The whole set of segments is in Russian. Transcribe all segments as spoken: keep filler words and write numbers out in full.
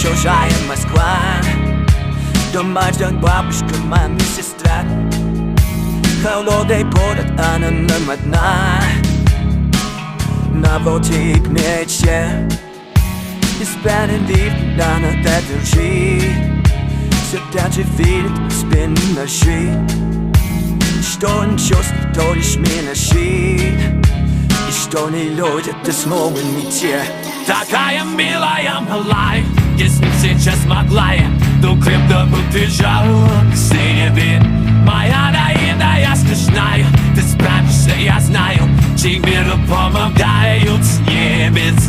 чужая Москва. Дома ждет бабушка, мама и сестра. Холодный город, она нам одна. На волте к мечте несправедливо она держит. Все так же видит спину ножи. Что он чувствует, то лишь миношит. И что не люди, ты снова не те. Такая милая, малая, если сейчас могла я, то крепко бы бежала к себе. Моя наивная, смешная, ты справишься, я знаю. Тебе помогают с небес.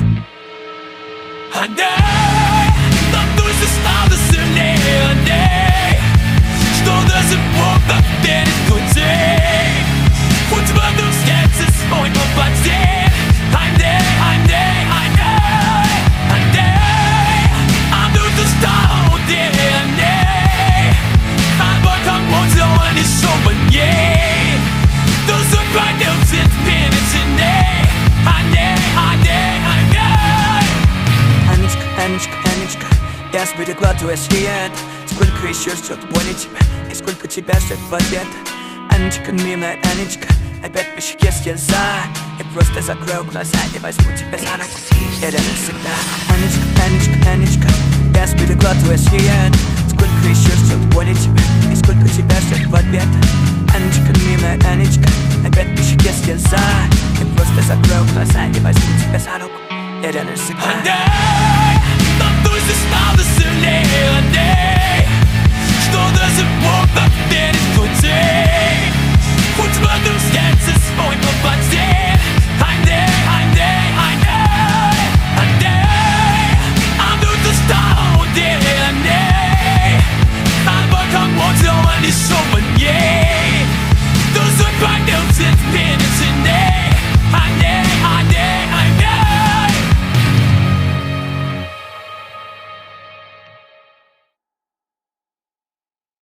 Отдай, нам душа стала сильнее, отдай, что даже Бог так верит в людей. Хоть в одном сердце свой попади. Отдай, отдай, отдай, отдай, а тут устал ди эн эй. Об этом музыка не шумней. То сохранился перед ней. Отдай, отдай, отдай. Анечка, Анечка, Анечка, я сберегла твой свет. Сколько еще ждет боли тебя, и сколько тебя ждет в ответ. Анечка, милая Анечка, опять по щеке слеза. Я просто закрою глаза и возьму тебя за руку. Это навсегда. Анечка, Анечка, Анечка, я сберегла твой свет. Сколько еще ждет боли тебя, и сколько тебя ждет в ответ. Анечка, милая Анечка, опять по щеке слеза. Я просто закрою глаза и возьму тебя за руку. Это навсегда. Отдай, нам душа стала сильнее, отдай, что даже Бог так верит в людей. Хоть в одном сердце свой попади.